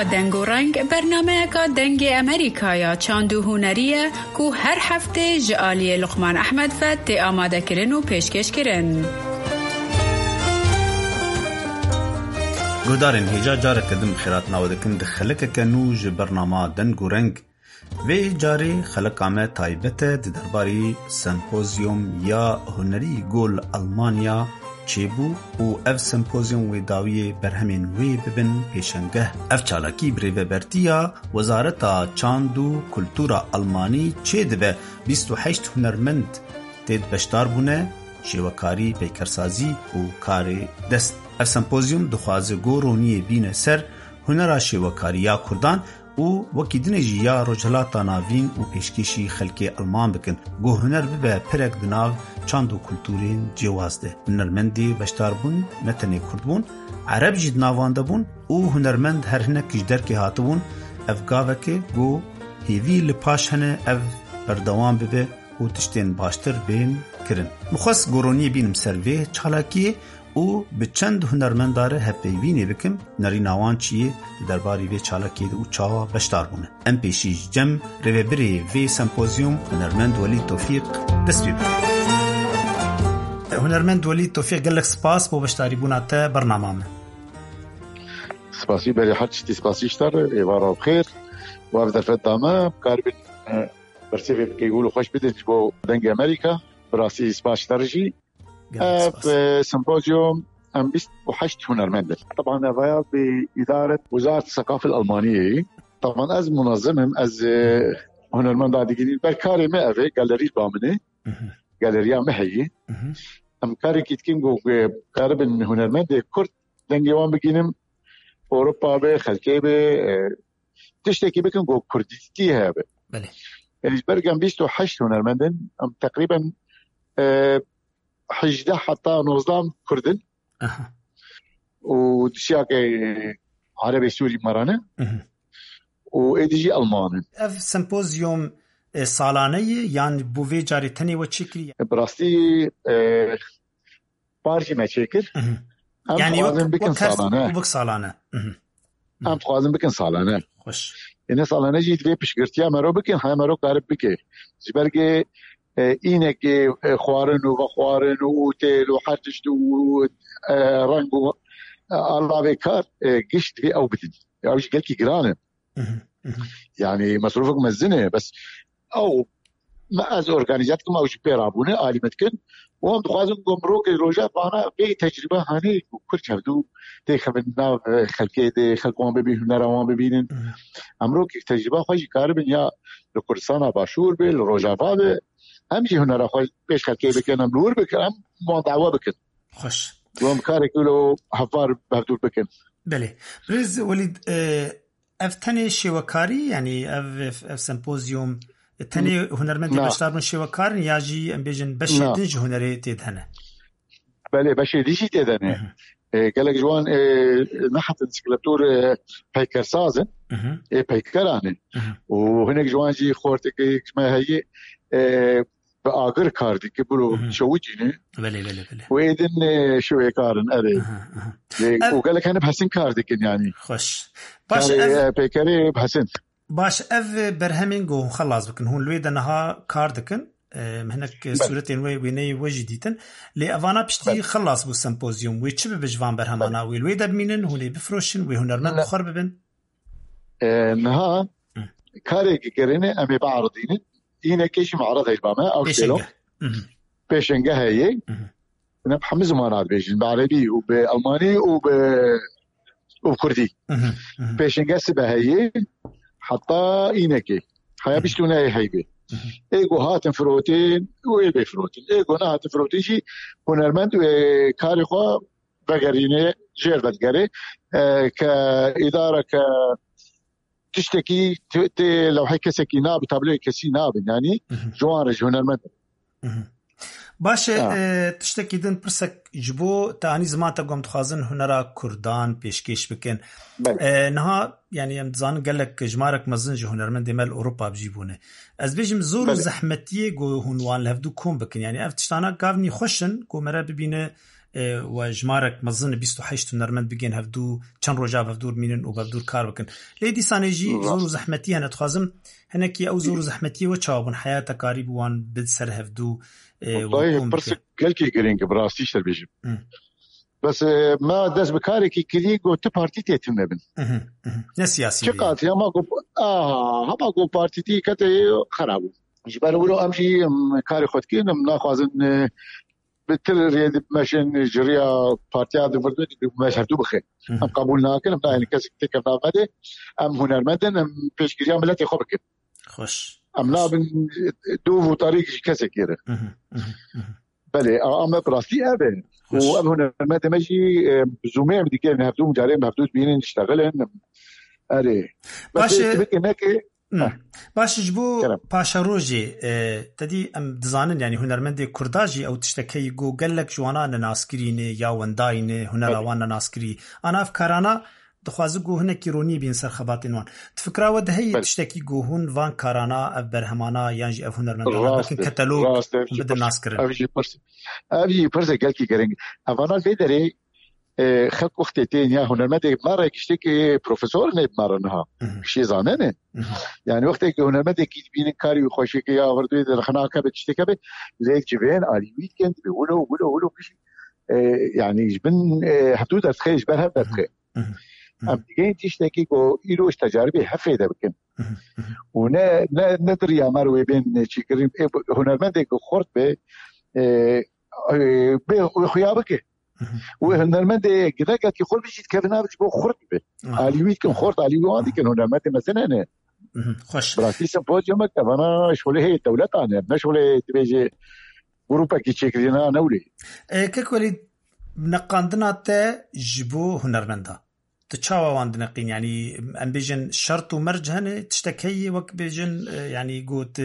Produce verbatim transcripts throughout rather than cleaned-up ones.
دنگ و رنگ برنامه که دنگ امریکا یا چاندو هنریه که هر هفته جعالی لقمان احمد فت آماده کرن و پیشکش کرن. گودارن هیجا جاره کدم خیرات نواده کن ده خلق کنوج برنامه دنگ و رنگ وی جاری خلق آمد تایبت ده درباری سمپوزیوم یا هنری گول آلمانیا چیبو و اف سمپوزیوم و داوی برهمین وی ببن پیشنگه اف چالاکی بریوه برتیا وزارتا چاندو کلتورا آلمانی چه دوه بیست و هشت هنرمند تید بشتار بونه شیوکاری پیکرسازی و کار دست. اف سمپوزیوم دخوازه گورونی بین سر هنرا شیوکاری یا کردان و وکی دنجی یا رجلاتا ناوین و پیشکشی خلکی آلمان بکن گو هنر ببه پرک دناو چاندو کلتورین جوازده. هنرمندی بشتار بون نتنی کرد بون عرب جید ناوانده بون و هنرمند هر هنکش درکی هاتو بون اف گاوه که گو هیوی لپاش هنه اف بردوان ببه و تشتین باشتر بین کرن. مخواست گورونی بینم سروه چالاکیه او به چند هنرمنداره هپیوینی بکم نری ناوان چیه درباری وی چالاکی او چاوا بشتار بونه. ام پیشیش جم روی بری وی سمپوزیوم هنرمند ولید توفیق دست بیبه. هنرمند ولید توفیق گلک سپاس بو بشتاری بوناته برنامه. سپاسی بری هر چیزی سپاسیشتر ایوارا بخیر و افضل فدامه بکاربین برسیفی که یقولو خوش بدهش بو دنگ امریکا براسی سپاسیشترجی في سمبوزيوم أم بيست وحشت هنرمند. طبعا هذا بإدارة وزارة الثقافة الألمانية. طبعا أز منظمهم أز هنرمند عاديين بركاري ما أفي جاليري بامنة جاليريا محيي أم كاري كيتكين جو قارب هنرمند كرد دنجوان بجينم أوروبا به خلكي به تشتكي بكن جو كرديتي هذا. بله. يعني برجع بيست وحشت هنرمندن أم تقريبا أه حجده حتى نظام كردن أه. ودشياك عربي سوري مرانة أه. وإيديجي ألماني. اف سمبوزيوم سالانه يعني بوفي جاري تاني وشكل براستي اه بارجي ما شكل أه. يعني وك بكن سالانه وبك سالانه أم تخوازن بكن سالانه خوش إن سالانه جيت في بشكرتيا مرو بكن هاي مرو قارب بكي جبرجي اینه که خوارن و خوارن و تل و حرتشت و رنگ و علاوه کار گشت في او بدي او قال كي جرانه يعني مصروفك مزنه بس او ما از اورجانيزاتكم او بيرابونه عالمتكن وهم تخازن گمرک روجا بانا به تجربه هاني كل شفتو تخبنا خلكي دي خلقوان ببين نروان ببينن امرو که تجربه خوش کار بن یا لکردستان باشور به روجا بابه همچی هنر خوش پیش خلقی بکنم نور بکنم مدعوا بکن خوش دوام کاری کلو حفار بردور بکن. بله برز ولید افتنی شیوکاری یعنی اف اف سمپوزیوم تنی هنرمندی بشتار من شیوکاری یا جی ام بیجن بشه دنج هنری تیدهنه. بله بشه دیشی تیدهنه. قالك جوان نحت انسكلاتور بيكر سازن بيكرانه وهناك جوان جي خورتك ما هي بآخر كاردي كبروا شوجيني بله بله بله ويدن شوية كارن أري وقالك أنا بحسن كاردي كن يعني خوش باش اف بيكري بحسن باش اف برهمينغو خلاص بكن هون لويدا نها كاردكن مهنك صورتين وي ويني وجديتن لي افانا بشتي خلاص بو سمبوزيوم وي تشب بجوان برهمانا وي لويدا بمينن هوني بفروشن وي هنرمند بخرب بن نها كاري كيرينه امي بعرضين ينا كيش معرض الباما او شلو بيشنجه هي انا بحمز مانات بيجن بعربي وبالماني وب وبكردي بيشنجه سبه هي حتى ينكي حيا بيشتونا هي بي ايغو هاتن فروتين ويبي فروتين ايغو هاتن فروتين شي هنرمند كاري خو بغرينه جير بدغري كاداره ك تشتكي لو هي كسكي ناب تابلو كسي ناب يعني جوان هنرمند باشه آه. تشتكي دن برسك جبو تاني زمان تقوم تخازن هنرا كردان بيشكيش بكن آه نها يعني امتزان قال لك جمارك مزنج هنرمند مال اوروبا بجيبونه از بيجم زور زحمتيه جو هنوان لهفدو كوم بكن يعني افتشتانا قافني خوشن كو مرا ببينه و جمارك مزن بیست و هشت هنرمند بگین هفدو چند روجا هفدور مینن و بفدور کار بکن لیدی سانجی زور زحمتی هنت خازم هنکی او زور زحمتی و چابون حیات کاری بوان بد سر هفدو والله برسك كلكي جرينج براستيش تربيجم بس ما داس بكاري كي كليغو تي بارتي تيتم نبن نه سياسي چقات يا ما کو اه ما کو بارتي تي كته خراب جبال ولو امشي كاري خود كي نم ناخذن بتل ريد ماشين جريا بارتيا دفرد مش هتو بخير ام قبولنا كلام يعني كسك تكنا مده ام هنرمندن ام بيشكريا ملتي خبك خوش ام لا بن دوفو طريق كسك كده بله اما براستي ابن واب هنرمند ماشي زومي بدي كان هفتو مجارين هفتو بينن يشتغلن اري بس تبقى هناك باش جبو باشا روجي تدي ام دزانن يعني هنرمندي كرداجي او تشتكي جو قالك جوانا ناسكرين يا ونداين هنراوان ناسكري انا افكارنا دخوازگو هنه کیرونی بین سر خباتین وان تفکر ود هی تشتکی گو هون وان کارانا ابرهمانا یانجی اف هنرمندان لكن کتالوگ بدن ناسکرن ابي برس ابي برس قال كي كرنج افانا بيدري خلق وقتين يا هنرمندي مره يشتكي بروفيسور نيب مرنها شي زاننه يعني وقتك هنرمندي كي بين كاري خوشك يا وردي الخناقه بتشتكي ليك جبين على ويكند بيقولوا بيقولوا بيقولوا يعني جبن حدود تخيل جبالها تخيل ام تيجي تشتكي كو يروش تجاربي حفيده بكن ونا ندري يا مروي بين شكرين هنرمندي خورت به به خيابك وهنرمندي كذا كي خورت بيجي كفنا بو خورت به عليويت كن خورت عليوي كان هنرمندي مثلا انا خوش براسي سمبوزيوم كمان شغله هي الدوله انا مش شغله تبيجي غروبا كي تشكرينا نولي ككولي نقاندنا تا جبو هنرمندا تشاوا واندنقين يعني ام بيجن شرط ومرج هنا تشتكي وك بيجن يعني قوت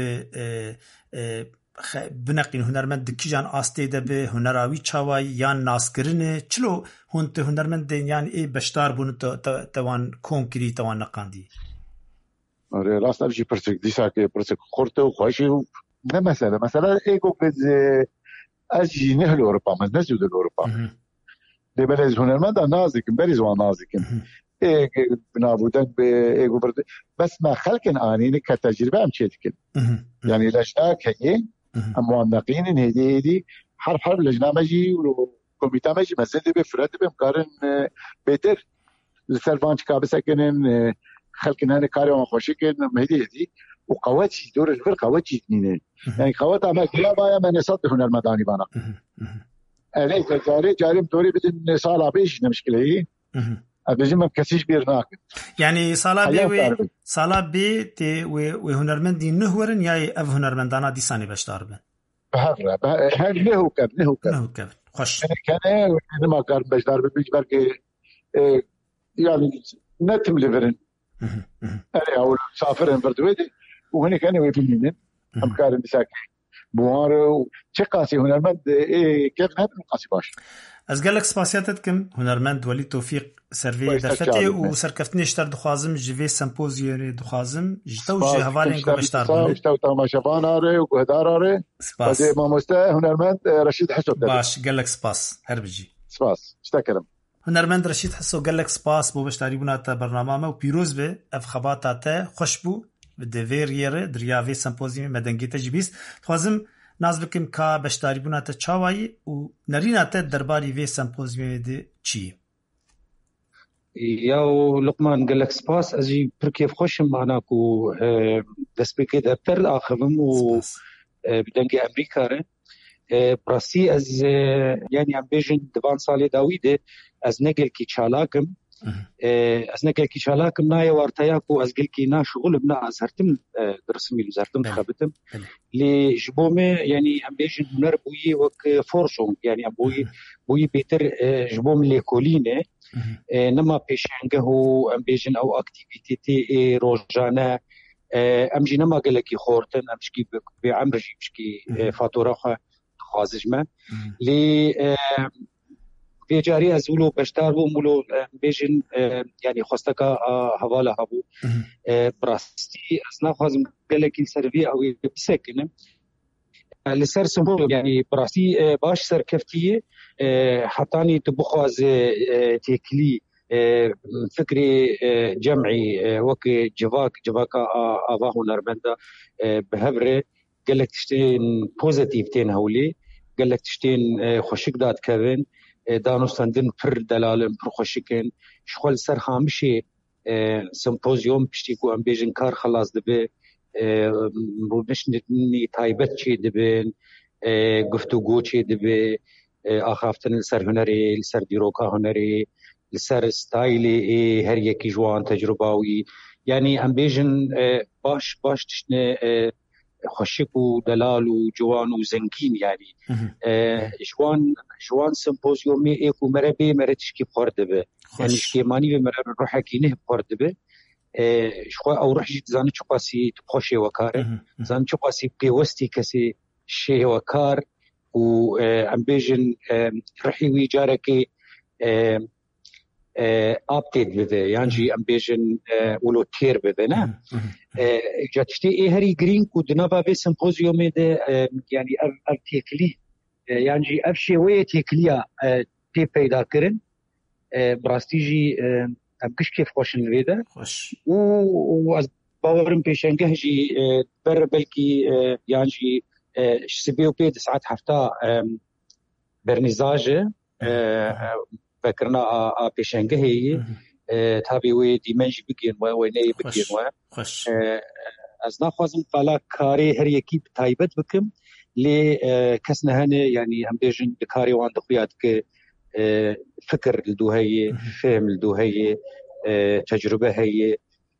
بنقين هنرمند كيجان استيده به هنراوي تشاوا يان ناسكرنه چلو هونت هنرمند يعني اي بشتار بون توان كونكري توان نقاندي اره راست ابجي برسك ديسا كي برسك خورته خوشي ما مثلا مثلا ايكو بز اجي نهل اوروبا ما نزود اوروبا دي بلز هنرمند نازك بريز ونازك ايه بنابودن بايكو برد بس ما خلقن اني كتجربه ام تشيتكن يعني لاشتاك هي موانقين هدي هدي حرف حرف لجنه ماجي وكوميتا ماجي مثلا بفرد بمقارن بيتر السلفانش كابسكنن خلقن هنا كاريو خوشكن مهدي هدي وقواتي دور الفرق قواتي اثنين يعني قوات ما كلا بايا من يصدق هنرمنداني بانا عليك جاري جاري متوري بدن صالة بيش نمشكلة هي أبجم بكسيش بيرناك يعني صالة بي صالة بي تي وهنرمندي نهورن ياي أف هنرمندانا دي ساني بشتار بن بهرة بهرة نهو كب نهو كب نهو كب خوش كان ما كان بشتار بن بيج بركي يعني نتم ليفرن أنا أول سافرن بردويدي وهنا كانوا يبينين أم كارن ساكن بوارو تشقاسي هنرمند إيه كيف هذا القاسي باش أزقلك سباسياتكم هنرمند ولي توفيق سيرفي دفتي وسركفتني اشتر دخوازم جيفي سمبوزيون دخوازم جتو جي هفالين كو اشتار جتو تما شباناري وهداراري سباس بدي ما مستا هنرمند رشيد حسو باش قالك سباس هربجي سباس اشتكرم هنرمند رشيد حسو قالك سباس بو بشتاري بنات برنامج وبيروز به اف خباطاته خوشبو بدفير يره دريافي سمبوزيوم مدنگيته جبيس خوازم ناز بكم كا بشتاري بنات چاواي و نرينات درباري في سمبوزيوم دي چي ياو لقمان قالك سباس ازي بركيف خوش معناكو دسبيكي دفتر اخرم و بدنگي امريكا ره براسي از يعني عم بيجن دبان صالي داويده از نقل كي چالاكم از نقل كي چالاكم ناي وارتياكو از قل كي نا شغل بنا ازهرتم درسمي زرتم خبتم لي جبومه يعني عم بيجن هنر بوي وك فورشون يعني ابوي بوي بيتر جبوم لي كولينه نما بيشنگه هو ام بيجن او اكتيفيتي تي روجانا ام جي نما قالكي خورتن امشكي بعمرجي مشكي فاتوره خوازجمه لي في جاري ازولو بشتار بو مولو بيجن يعني خوستكا حواله هبو براستي اسنا خوازم قالكي سيرفي او بسكن لسر سمبول يعني براسي باش سركفتيه حطاني تبخواز تيكلي فكري جمعي وك جواك جواكا آبا هنرمندا بهبره قال لك تشتين بوزيتيف تين هولي قال لك تشتين خوشك داد كذن دانو سندن پر دلالن پر خوشكن شغل سر خامشي سمپوزیوم پشتیکو ام بیجن کار خلاص دبه رونش نتنی تایبت چی دبن گفتگو چی دبه آخافتن لسر هنری لسر دیروکا هنری لسر ستایلی هر یکی جوان تجرباوی یعنی ام بیجن باش باش تشنه خوشک و دلال و جوان و زنگین یعنی جوان جوان سمپوزیومی ایکو مربی مرتشکی خورده به یعنی شکیمانی به مربی روحکی نه خورده به شخوا او روح جید زانه چو قاسی تبخوشی وکاره زانه چو قاسی پیوستی کسی شی وکار و ام بیجن روحی وی جاره که آپتید بده یعنی ام بیجن ولو تیر بده نه جاتشتی ای هری گرین کو دنابا به سمپوزیوم ده یعنی اف اف تکلی یعنی اف شویه تکلیا تی پیدا کرن براستیجی ام کش کیف خوشن ویده و و از باورم پیشنگه جی بر بلکی یعنی سبیو پی ساعت هفته برنیزاجه فكرنا ا بيشنگه هي تابي وي ديمنج بيجين وي ني بيجين و از ناخذم قالا كاري هر يكي تايبت بكم لي كسنا هنا يعني هم بيجن بكاري وان دخيات ك فكر لدو هي فهم لدو هي تجربه هي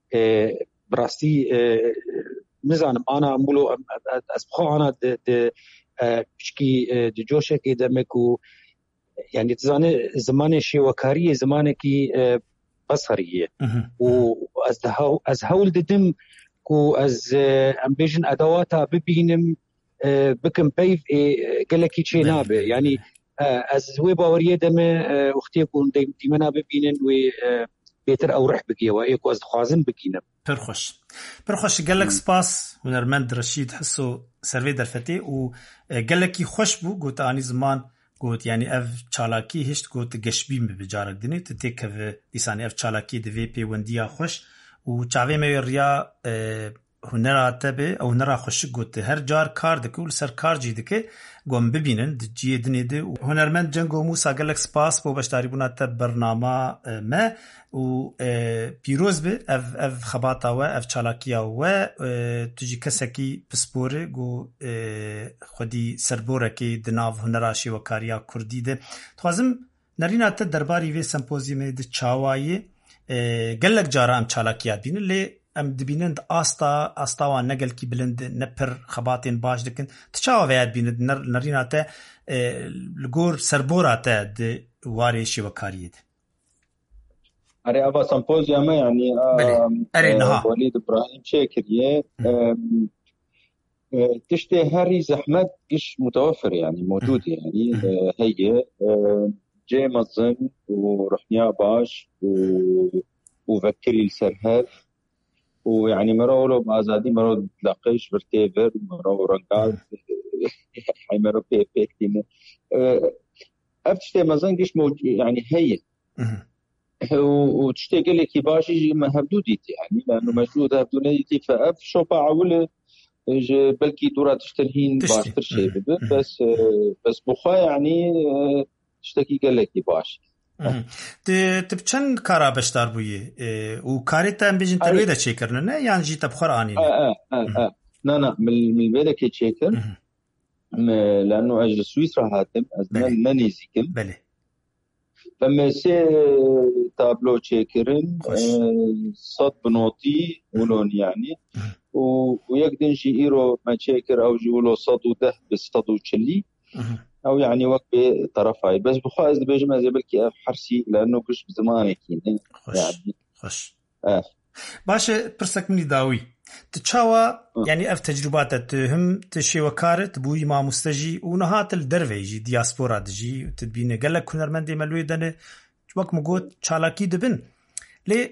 براستي نزانم انا مولو اسبخو انا د بشكي د جوشه كي دمكو يعني تزانه زمان شوكاريه زمانه كي بصريه واز هاو از هول ددم كو از امبيجن ادواتها ببينم بكم بيف قالكي تشينابه يعني از وي باوريه دم اختي كون ديمنا ببينن وي بيتر او رح بقيه وايكو از خوازن بكينم برخوش برخوش قالك سباس ونرمند رشيد حسو سروي درفتي وقالكي خوش بو قلت اني زمان قلت يعني اف چالاكي هشت قلت قشبي بجارك دني تتكف ديساني اف چالاكي دي بي ونديا خوش و چاوي مي ريا هنرا تبه او هنرا خوش قلت هر جار كار دكول سر كار جي دكه قوم ببينن دجي دني دي هنرمند جنگو موسى قالك سباس بو بشتاري بنا تب برنامه ما و بيروز به اف اف خباطا و اف چالاكيا و تجي كسكي بسپوره گو خودي سربوركي دناف هنراشي وكاريا كردي ده توازم نرينا ت درباري و سمپوزيوم د چاواي قالك جارا ام چالاكيا بين لي ام دبينند استا استاوا نقل كي بلند نبر خباطين باش دكن تشاوا وياد بين نرينا ت لغور سربورا ت د واري شي وكاريد اري ابا سمبوزيوم يعني اري وليد ابراهيم شاكريه تشتي هاري زحمت ايش متوفر يعني موجود يعني هي جاي منظم ورحنا باش وفكري السرهاد ويعني مرولو بازادي مرو تلاقيش برتيفر مرو رنقال حي مرو بي بيكتيمو افتشتي مزنقش موجود يعني هي وتشتاق لك باش يجي ما هبدوديتي يعني لانه مجدود هبدوديتي فاف شوفا عول بلكي دورة تشترهين باش ترشي بس بس بخا يعني تشتكي قال لك باش تبچن كارا بشتار بويه وكاريتا بيجن ترويدا تشيكرنا يعني جي تبخر اني اه اه اه لا لا من من بيدا كي تشيكر لانه اجل سويسرا هاتم ما نيزيكم بله فما سي تابلو تشيكرن صد بنوتي ولون يعني ويقدن جي ايرو ما تشيكر او جي ولو صد وده بصد وتشلي او يعني وقت طرفاي بس بخواز بيجمع زي بلكي حرسي لانه كش بزمانك يعني خوش خوش اه باشه برسك مني داوي تشاوا يعني اف تجربات تهم تشي وكارت بوي ما مستجي ونهات الدرويجي دياسبورا دجي تدبينه قالك كنرمندي ملوي دنه وقت مقوت چالاكي دبن لي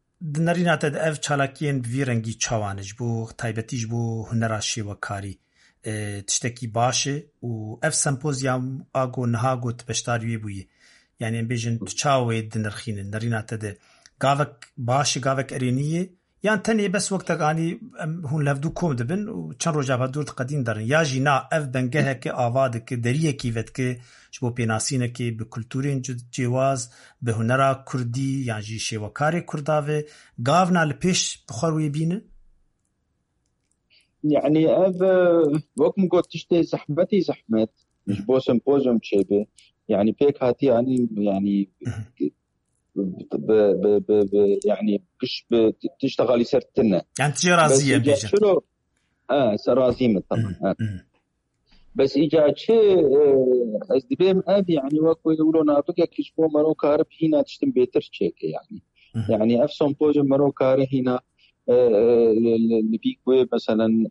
دنرينات اف چالاكين بفيرنگي چاوانج بو تايبتيج بو هنراشي وكاري تشتكي باشه و اف سمبوزيوم اغو نهاغو تبشتاري بوي يعني بيجن تشاوي دنرخين نرينا تد قافك باشه قافك ارينيه يعني تاني بس وقت يعني هون لفدو كوم دبن وچن روجا بدور قديم دارن یا جینا اف بنگه که آواد که دریه کیوت که شبو پیناسینه که به کلتورین جواز به هنرا کردی يعني جي شوكاري كرداوي قافنا لبيش بخوروي بينه يعني اف وكم قلت تشتي زحمتي زحمت مش بو سيمبوزيوم تشيبه يعني بيك هاتي يعني يعني ب ب ب يعني كش بتشتغلي سرتنا يعني تجي رازيه بيجي شنو اه سرازيم طبعا آه. بس اجا شيء از دبيم اب يعني وكو يقولون ابقى كشبو مرو كارب هنا تشتم بيتر تشيك يعني يعني اف سمبوزيوم مرو كار هنا اللي بيكوي مثلا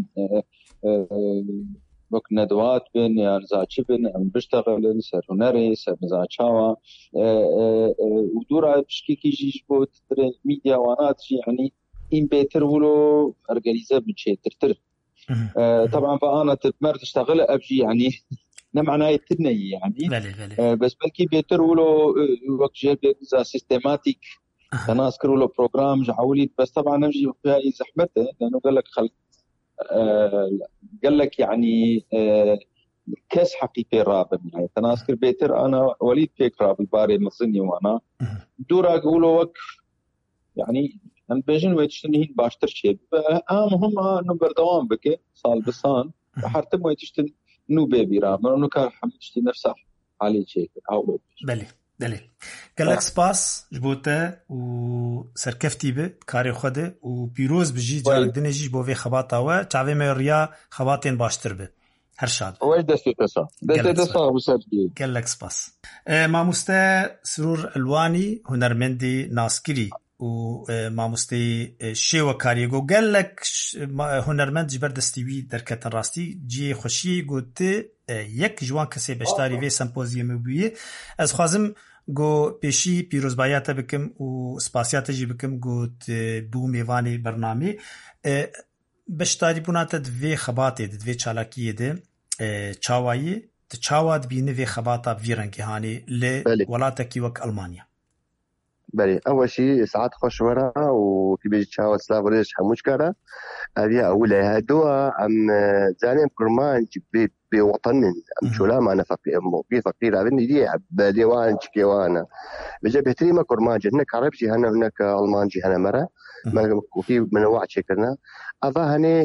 وك ندوات بين يعني زاتشبن ام بيشتغل سر هنري سر زاتشاوا ودورا بشكي كيجي بو ترين ميديا وانات يعني ان بيتر ولو ارغاليزا بشي ترتر طبعا فانا تمر تشتغل ابجي يعني نمعنا يتني يعني بلي بلي. بس بلكي بيتر ولو وقت جاب ذا سيستماتيك ناس كروا له بروجرام جعولي بس طبعا نمشي فيها زحمته لانه قال لك خل آه قال لك يعني آه كاس حقيقي رابط يعني تناسكر بيتر انا وليد بيك رابط باري مصني وانا دورا اقولوا وقف يعني ان بيجن ويتشتنين باشتر شيء اهم هم انه بردوام بك صال بسان حرتم ويتشتن نو بيبي رابط انه كان حمشتي نفسه عليه شيء او بلي بلي قال لك سباس جبوته وسركفتي به كاري خده وبيروز بجي جار دنجي بو في خباطه و تعوي مريا خباطين باشتر به هر شاد وين دستي قصه دستي قصه وسجل قال لك سباس ما مستا سرور الواني هنرمندي ناسكري وما مستي شيوا كاريغو قال لك هنرمند جبر دستيوي دركه راستي جي خوشي قلت يك جوان كسي بشتاري في سمبوزيوم بيه از خوازم گو پیشی پیروزبایات بکم و سپاسیات جی بکم گوت دو میوانی برنامه بشتاری بونات دوی خباته دوی چالاکیه ده چاوایی تچاواد بینه وی خباتا ویرنگی هانی ل ولاتکی وک المانیا بله اول شيء ساعات خوش ورا وكي بيجي تشاو سلاف وليش حموش كارا ابي اقول هدوء ام زانم كرمان بوطن ام شو لا ما انا فقير في فقير ابني دي بديوان شكيوانا بجا بهتريما كرمان جنك عربي هنا هناك المان جي هنا مره وفي منوع شكلنا اضا هنا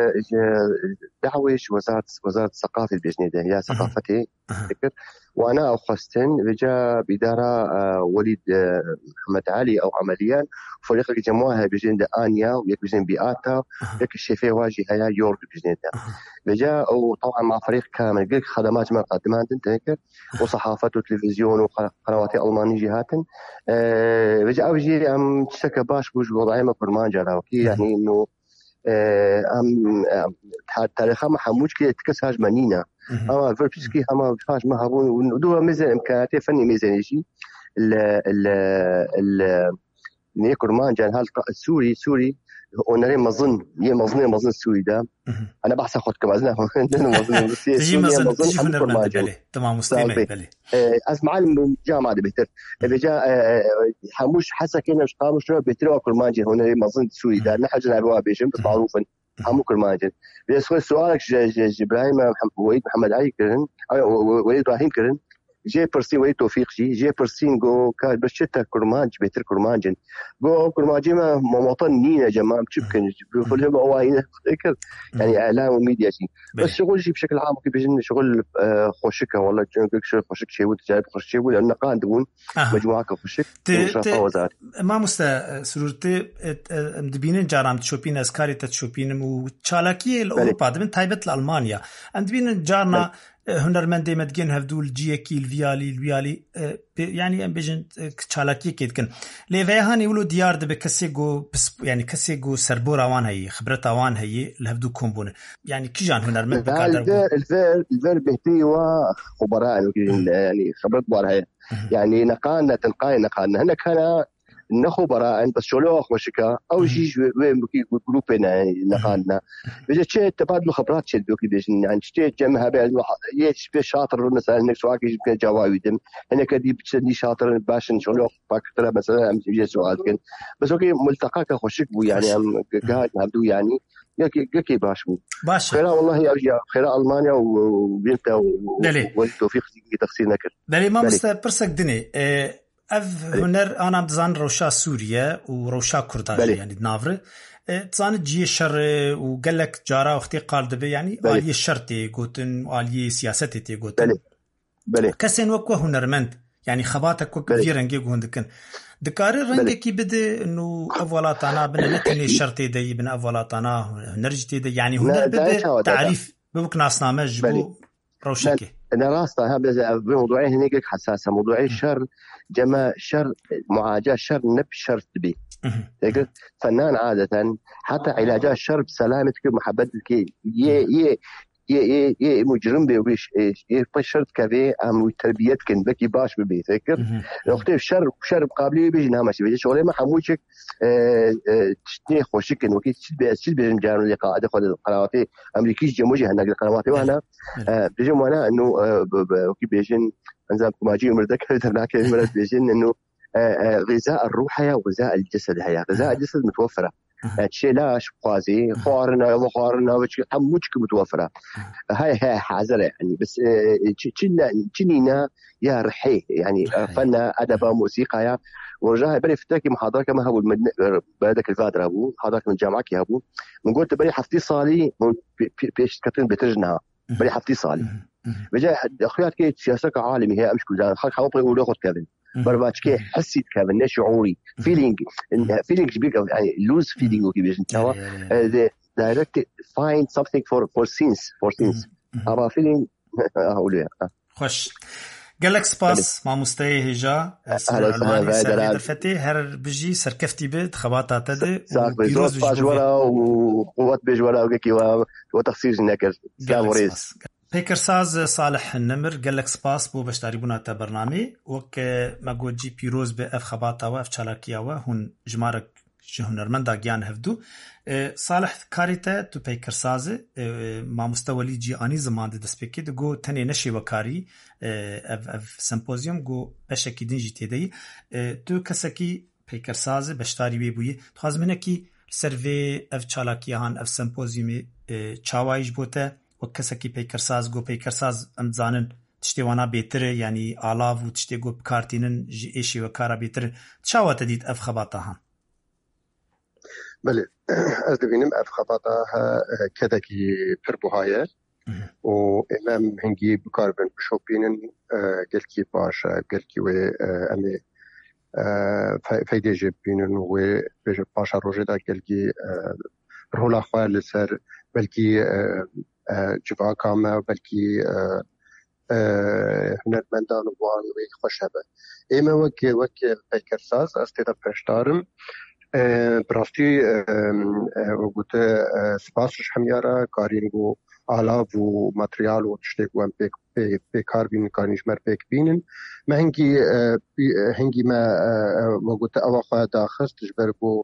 دعوش وزاره وزاره الثقافه باذن الله يا ثقافتي فكر وانا اخستن بجا بداره وليد محمد علي او عمليا فريق جمعوها بجند انيا ويكبزن بياتا يك الشيفي واجي هيا يورك بجند بجا وطبعا مع فريق كامل قلت خدمات ما قدمت انت وصحافه وتلفزيون وقنوات المانيه جهات بجا اوجي ام تشكى باش بوج وضعي ما برمان جرا يعني انه ام تاريخ ما حموش كي تكساج منينا اما فيربسكي اما فاش ما هبون ودو ميزان امكانيات فني ميزان شيء ال ال ال نيكورمان جان هالقاء السوري سوري ونري مظن هي مظن مظن السوري ده انا بحث اخذ كم ازنا مظن تجي مظن تجي فنرمان بله تمام مستمع بله اسمع الجامعه دي بهتر اللي جاء حموش حسا كنا مش قاموا شو بيتروا كرمان جان هنا مظن السوري ده نحن الابواب بيجم معروفا حمو كرمان جان بس سؤالك ابراهيم وليد محمد علي كرن وليد ابراهيم كرن جي برسين ولي توفيق جي جي برسين جو كان بشتا كرمانج بيتر كرمانجن جو كرمانجي ما مواطن نينا جماعة بتشبكن بفلهم أواين فكر يعني إعلام وميديا شيء بس شغل شيء بشكل عام كيف بيجن شغل خوشكة والله شغل خوشك شيء وتجارب خوشك شيء لأن قاندون مجموعة خوشك وشافة ما مستا سرورتي مدبينين جارام تشوبين أسكاري تشوبين وشالاكية الأوروبا دبن تايبت لألمانيا مدبينين جارنا هنرمندي مدجن هفدول جيكي الفيالي الفيالي يعني ام بيجن تشالاكي كيدكن ليفيهان يقولوا ديار دبه كسيغو يعني كسيغو سربورا وان هي خبرتا وان هي الهفدو كومبون يعني كيجان هنرمند بقدر الفير الفير بهتي وخبراء يعني خبرت بار هي يعني نقالنا تلقاي نقالنا هنا كان نخو براء بس شلو خوشكا او شيء وين جروبنا نقالنا بيجي شيء تبادل خبرات شيء بيوكي بيجي يعني شيء جمعها بين يش شاطر مثلا انك سؤال يجي جوابهم انا كدي بتسني شاطر باش شلو فاكر مثلا ام يجي سؤال كن بس اوكي ملتقاك خوشك يعني ام قاعد نبدو يعني ياكي ياكي باش باش خير والله يا خير المانيا وبينتا والتوفيق في تفسير نكر دلي ما مستبرسك دني اف هنر انا بزان روشا سوريا وروشا كردستان يعني نافر تزان جي الشر وقال لك جارا واختي قال دبي يعني آلية الشرطي قوتن وآلية سياستي تي قوتن بلي بلي كسين وكو هنرمند يعني خباتك وكو في رنجي قوندكن دكاري رنجي بده انه اولاتنا بنا نتني الشرطي دي بنا اولاتنا نرجتي دي يعني هنر بده تعريف بوك ناسنامه جبو روشكي انا راستا هذا موضوعي هنيك حساسه موضوعي الشر جما شر معالجه شر نب شر تبي تقول فنان عاده حتى علاج الشر بسلامتك ومحبتك ي ي ي ي مجرم بيش ي بشرت كذا ام تربيتك بكي باش ببيتك وقت الشر شر قابليه بيجي نامش بيجي شغله ما حموشك تشتي خوشك انه كي تشبه بالجار اللي قاعد اخذ القنوات امريكيه جموجه هناك القنوات وانا بيجي وانا انه كي بيجن انزل كماجي مردك هناك مرات بيجن انه غذاء الروح هي وغذاء الجسد هي غذاء الجسد متوفره هادشي لاش قوازي خوارنا وخوارنا وش حموشك متوفره هاي هاي حاضره يعني بس تشنا تشنينا يا رحي يعني فن ادب موسيقى يا ورجع بري فتاكي محاضره كما هو بهذاك الفادر ابو حضرتك من الجامعه كي ابو نقول بري حفتي صالي بيش كتن بترجنها بري حفتي صالي بجا اخويات كي سياسه عالمي هي مش كذا خلق خاطر يقولوا اخذ كذا برباش كي حسيت كذا شعوري فيلينج فيلينج بيك يعني لوز فيلينج وكي بيش نتاوا direct find something for for scenes for scenes ابا فيلينج اقول خوش قالك سباس ما مستوي هجا الالماني سعيد الفتي هر بجي سركفتي بيت خباطه تدي وبيروز باجورا وقوات بجورا وكي وتخصيص نكر ساموريس بيكرساز صالح النمر قالك سباس بو باش تعرفونا تا برنامج وك ما قول جي بيروز باف خباطه واف تشالاكيا هون جمارك هنرمندا گیان هفدو صالح کاریته تو پیکرسازه ما مستولی جی آنی زمان ده دست بکی ده گو تنی نشی وکاری اف اف سمپوزیوم گو بشکی دنجی تیدهی تو کسکی پیکرسازه بشتاری بی بویی تو خازمینه کی سروی اف چالاکی هان اف سمپوزیومی چاوایش بوته و کسکی پیکرساز گو پیکرساز امزانن تشتیوانا بیتره یعنی آلاو و تشتی گو بکارتینن جی ایشی وکارا بیتره چاوات دید اف خباتا هان بله از دبینم اف خطاها کدکی پر بوهایه و امام هنگی بکار بن بشوپینن گلکی باشا گلکی و امی فایده جبینن و بج باشا روزه دا گلکی رولا خواه لسر بلکی جوا کامه بلکی هنرمندان وان و خوشبه اما وکی وکی پیکرساز از تیدا پشتارم براستی وقت سپاسش همیاره کارینگو آلاب و ماتریال و تشتیگو هم پیکار بینن کارینش مر پیک بینن ما هنگی هنگی ما وقت اواخه داخست جبرگو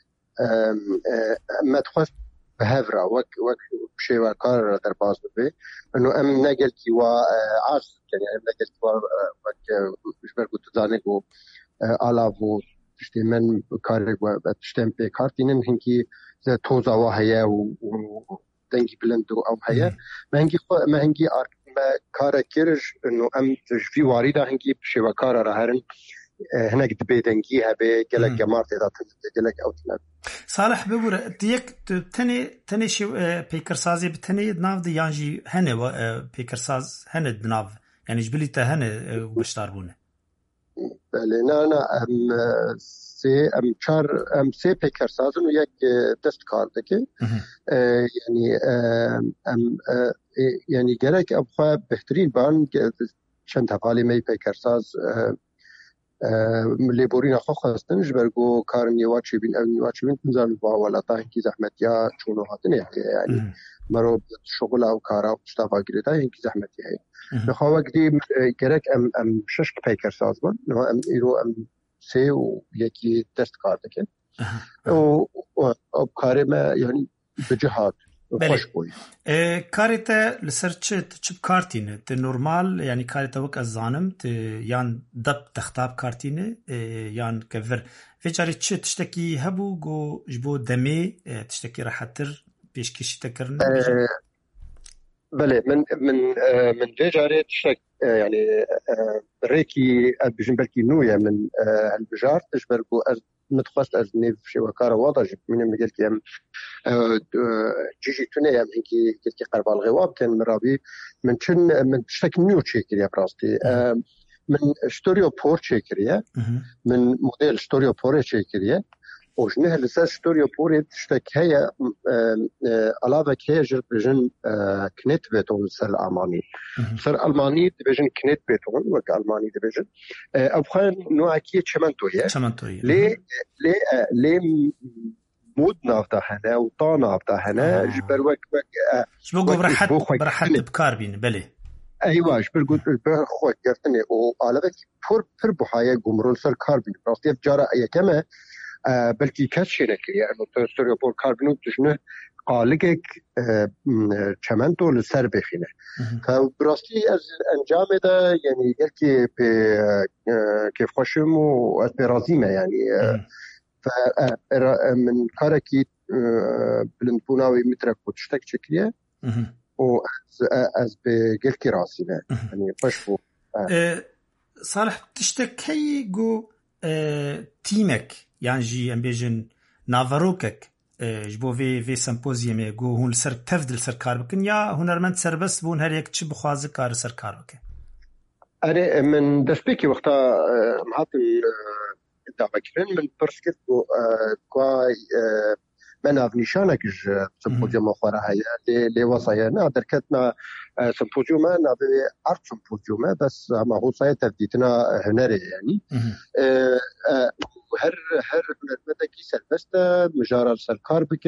ما تخواست به هفرا وک وک شیوه کار در باز ببی انو ام نگل کی و عاش یعنی ام نگل کی و وک جبرگو تزانگو آلاب و تشتي من كاري وتشتم بكارتين هنكي توزا وهي ودنجي بلندو او هي ما هنكي ما هنكي ما كارا كيرج انه ام في واريدا هنكي بشي وكارا راهرن هناك دبيدنجي هبه قالك جمارتي ذات قالك او تلاب صالح ببور ديك تني تني شي بيكرسازي بتني ناف دي يانجي هنا بيكرساز هنا بناف يعني جبليته هنا وبشتاربونه بله نه ام سه ام چار ام سه پیکرسازن و یک دست کار دکه یعنی ام یعنی گرک ابخوا بهترین بان چند حوالی می پیکرساز لیبورین خو خواستن جبرگو کار نیواچی بین او نیواچی بین تنزان با ولا تاهنکی زحمت یا چونو هاتن یعنی مرو شغل او کارا و شتافا گریتا هنکی زحمتی هی نخوا وقتی گرک ام ام شش پیکرساز بان نو ام ایرو ام سه و یکی دست کار دکن و کار ما یعنی بجهات خوش بوی کارت لسر چه چه کارتینه ت نورمال یعنی کارت وک از زانم ت یان دب تختاب کارتینه یان کفر فجاری چه تشتکی هبو گو جبو دمی تشتکی راحتر پیشکشی تکرن بله من من من فجاری تشتک يعني ريكي بجن بالكي نويا من البجار تجبر بو از متخصص از نيف شي وكاره واضح من مجال كيام جيجي توني يام هنكي كي قرب الغواب كان مرابي من شن من تشتك نيو تشيكريا براستي من ستوريو بور تشيكريا من موديل ستوريو بور تشيكريا وجنه لسا ستوريو بور تشتك هي علاوه كي جر بجن كنت بيتون سر الماني سر الماني بجن كنت بيتون وك الماني بجن او خان نوع كي چمنتويه چمنتويه لي لي لي مود نافتا هنا وطا نافتا هنا جبر وك وك شبو برحت برحت بكار بين بله ايوه جبر قلت خو قرتني وعلاوه بور بور بحايه گمرون سر كاربين راستي جاره اي كما بلكي كاتشينك يعني ستوريو بور كاربونو تشنه قالك چمنتو لسر بخينه فبراستي از انجام ده يعني يلكي كيف خوشم و از برازيمه يعني ف من كاركي بلندبوناوي مترك وتشتك شكليه و از بقلكي راسيمه يعني خوشبو صالح تشتك هي جو تيمك يعني جي ام بيجن نافروكك جبو في في سمبوزيوم جو هون سر تفضل سر كار بكن يا هنرمند سر بس بون هر يك تش بخواز كار سر كار بكن انا من دسبيكي وقتا معطي دابكرين من برسكت كوا من افنيشانك سمبوزيوم اخرى هي لي وصايا نقدر كتنا سمبوزيوم انا ارت سمبوزيوم بس ما هو صايا تفديتنا هنري يعني هر هر هنرمندكي سربسته مجارة سركار بك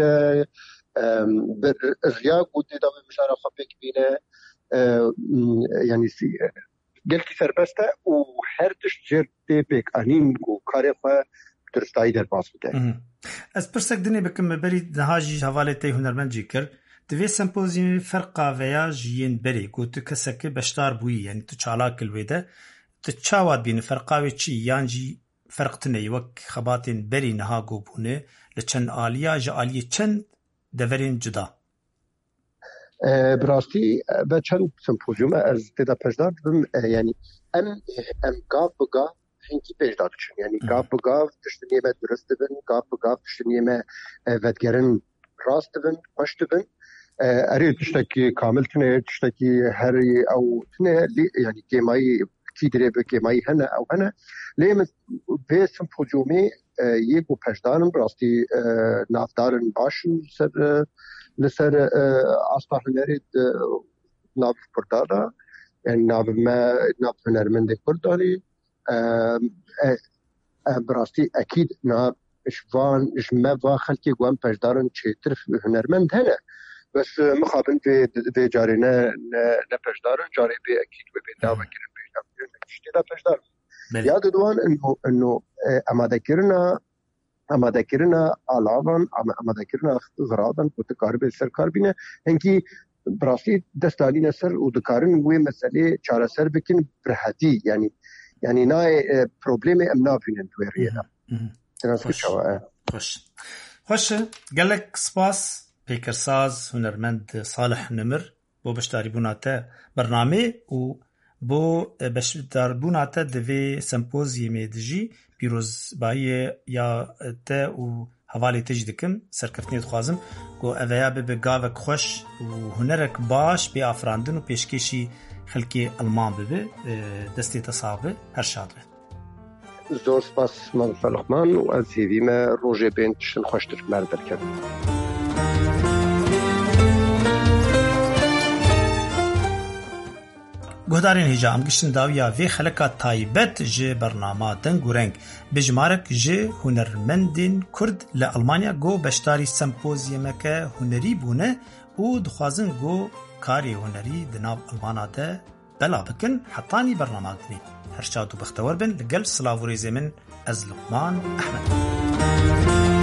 برغياق ودي دا مجارة خبك بينا يعني قلت سربسته وهر تشجر تيبك انين وكاريخة درستایی در باز بده. از پرسک دنی بکم بری نهاجی حواله تی هنرمند جیکر دوی سمپوزیوم فرقا ویا جین بری گو تو کسک بشتار بویی یعنی تو چالاک الویده تو چاواد بین فرقاوی چی یانجی فرق تنی وک خباتین بری نها گو بونه لچن آلیا جا آلیه چند دورین جدا براستی و چند سمپوزیوم از تدا پشدار بم یعنی ام ام گاف بگاف هنگی پیشداد کشن یعنی گاف بگاف تشتنیه ما درست بن گاف بگاف تشتنیه ما ودگرن راست بن پشت بن اری تشتکی کامل تنه تشتکی هری او تنه یعنی کیمایی کی دریبه کیمایی هنه او هنه لیم به سمپوزیومی یکو پشدارن براستی نافدارن باشن سر لسر اصلاح نرید ناف کردادا یعنی ناف ما ناف هنرمنده کرداری براستی اكيد نا اشوان اجمع وا خلقي قوام پشدارن چتر هنرمند هنه بس مخابن في في جارينا نا پشدارن جاري بي اكيد وبي داوا كرن پشدارن تشتي دا پشدار ياد دوان انه انه اما ذكرنا اما ذكرنا علاوه اما ذكرنا غراضا وتقارب السركار بينا انكي براستی دستالی نصر و دکارن وی مسئله چاره سر بکن برهتی یعنی یعنی نای پروبلم ام نافینن توریه خوش خوش خوش گلک سپاس پیکرساز هنرمند صالح نمر بو بشتاری بوناته برنامه و بو بشتار بوناته دوی سمپوزیوم دجی پیروز بایی یا ته و حوالی تجدکم سرکفتنی خوازم گو اویا به گاوک خوش و هنرک باش بی افراندن و پیشکشی خلکی المان ببه دستی تصابه هر شاد به زور سپاس من فلخمان و از هیوی ما روژه بین تشن خوشتر مرد برکن گهدارین هجا ام گشتن داویا وی خلقا تایبت جه برنامه دنگ و رنگ بجمارک جه هنرمندین کرد لألمانیا گو بشتاری سمپوزیمک هنری بونه و دخوازن گو کاری هنری دناب المانا ده بلا بکن حطانی برنامه دنی هرشاد و بختور بن لقل سلاف وريزي من أز لقمان أحمد.